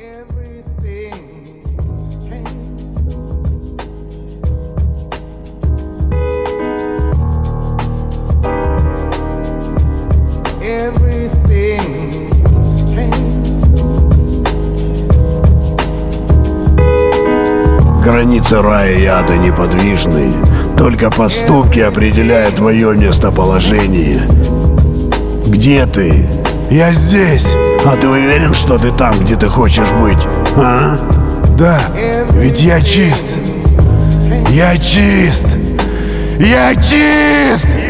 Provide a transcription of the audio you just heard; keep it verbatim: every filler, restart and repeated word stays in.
Границы рая и ада неподвижны. Только поступки определяют твое местоположение. Где ты? Я здесь. А ты уверен, что ты там, где ты хочешь быть? А? Да, ведь я чист. Я чист. Я чист!